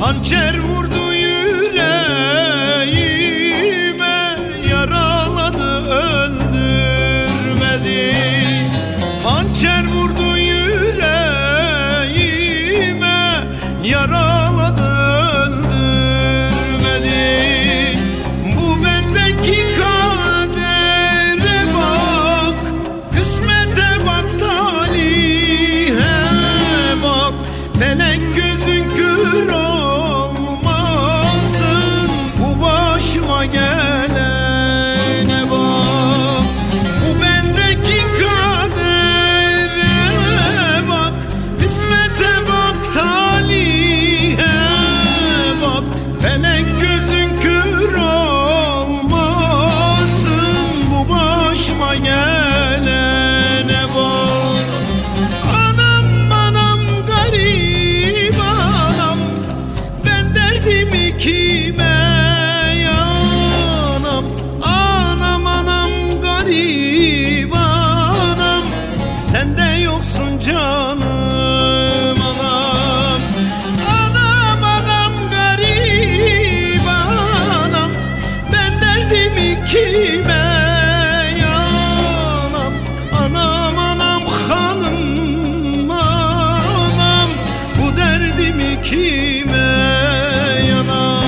Hançer vurdu yüreğime, yaraladı öldürmedi. Hançer vurdu yüreğime, yaraladı öldürmedi. Bu bendeki kadere bak, kısmete bak, talihe bak. Felek gözün kör olmasın, bu başıma gelene bak. Bu bendeki kadere bak, kısmete bak, talihe bak. Felek gözün kör olmasın, bu başıma gelene bak. Anam anam garip anam, ben derdimi kime yanam? Anam anam garip anam, sen de yoksun canım anam. Anam anam garip anam, ben derdimi kime yanam? Anam anam hanım anam, bu derdimi kime yanam?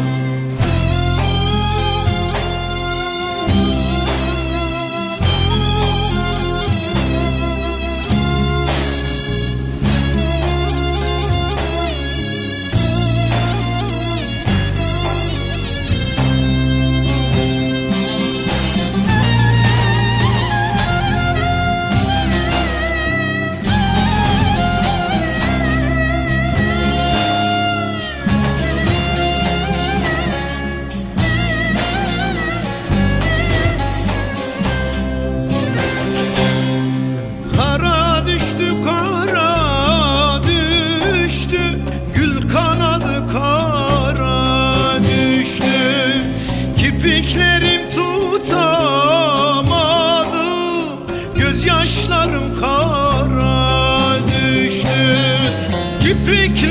Kara düştü, kara düştü, gül kanadı kara düştü. Kirpiklerim tutamadı, gözyaşlarım kara düştü. Kirpiklerim